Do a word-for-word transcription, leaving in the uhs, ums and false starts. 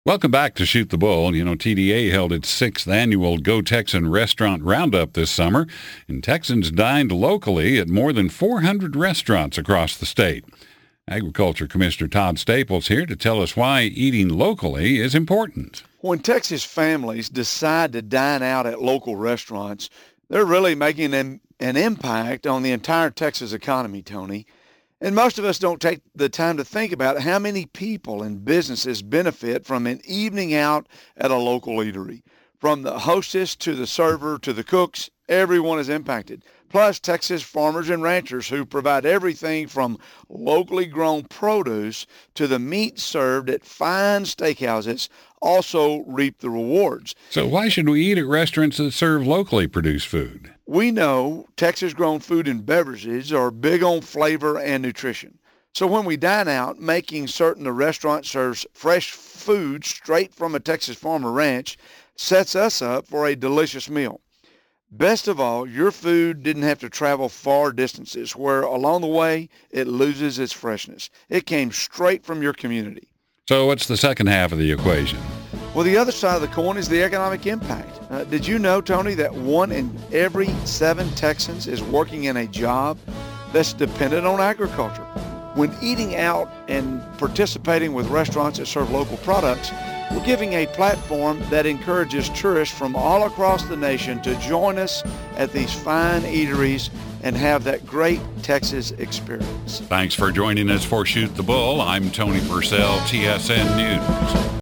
Welcome back to Shoot the Bull. You know, T D A held its sixth annual Go Texan Restaurant Roundup this summer, and Texans dined locally at more than four hundred restaurants across the state. Agriculture Commissioner Todd Staples here to tell us why eating locally is important. When Texas families decide to dine out at local restaurants, they're really making an, an impact on the entire Texas economy, Tony. And most of us don't take the time to think about how many people and businesses benefit from an evening out at a local eatery. From the hostess to the server to the cooks, everyone is impacted. Plus, Texas farmers and ranchers who provide everything from locally grown produce to the meat served at fine steakhouses also reap the rewards. So why should we eat at restaurants that serve locally produced food? We know Texas-grown food and beverages are big on flavor and nutrition. So when we dine out, making certain the restaurant serves fresh food straight from a Texas farm or ranch sets us up for a delicious meal. Best of all, your food didn't have to travel far distances where along the way it loses its freshness. It came straight from your community. So what's the second half of the equation? Well, the other side of the coin is the economic impact. Uh, did you know, Tony, that one in every seven Texans is working in a job that's dependent on agriculture? When eating out and participating with restaurants that serve local products, we're giving a platform that encourages tourists from all across the nation to join us at these fine eateries and have that great Texas experience. Thanks for joining us for Shoot the Bull. I'm Tony Purcell, T S N News.